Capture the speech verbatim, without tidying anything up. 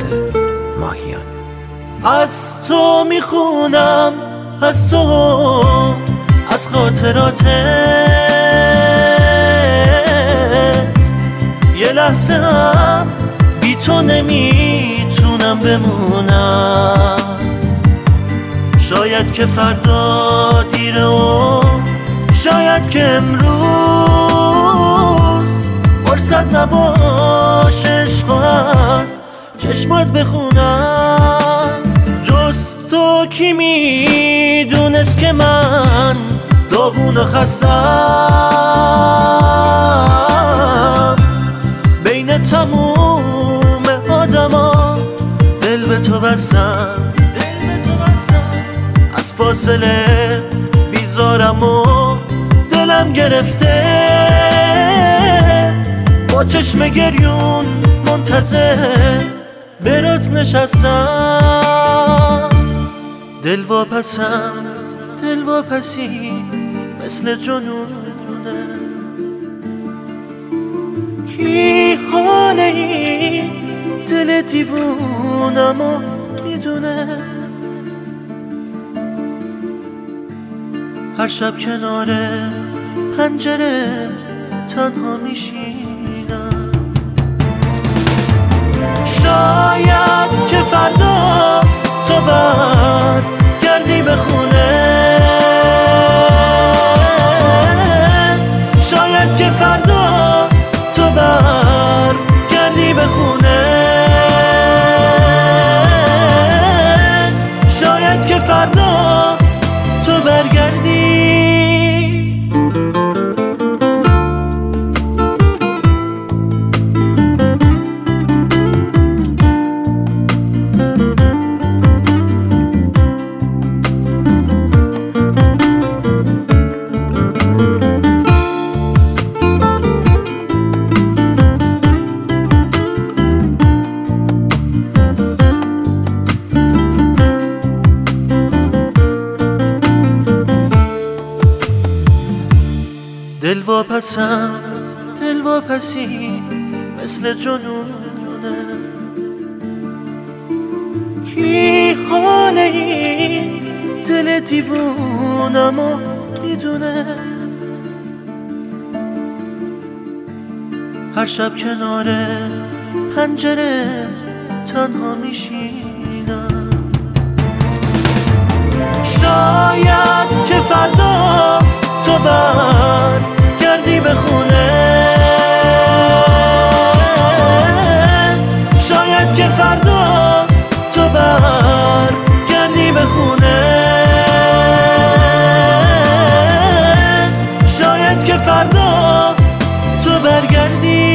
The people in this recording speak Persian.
ماهیان. از تو میخونم، از تو، از خاطراتت، یه لحظه هم بی تو نمیتونم بمونم. شاید که فردا دیره و شاید که امروز فرصت نباشه عشق از چشمات بخونم. جز تو کی میدونست که من داغون و خستم، بین تموم آدما دل به تو بستم. از فاصله بیزارم و دلم گرفته، با چشم گریون منتظر برات نشستم. دل واپسم، دل واپسی مثل جنونه. کی حال این دل دیوونمو میدونه؟ هر شب کنار پنجره تنها میشینم. شاید که فردا تو برگردی به خونه، شاید که فردا تو برگردی به خونه، شاید که فردا تو برگردی. دل واپسم، دل واپسی مثل جنونه. کی حال این دل دیوونمو میدونه؟ هر شب کنار پنجره تنها میشینم. شاید که فردا تو برگردی به خونه، شاید که فردا تو برگردی به خونه، شاید که فردا تو برگردی.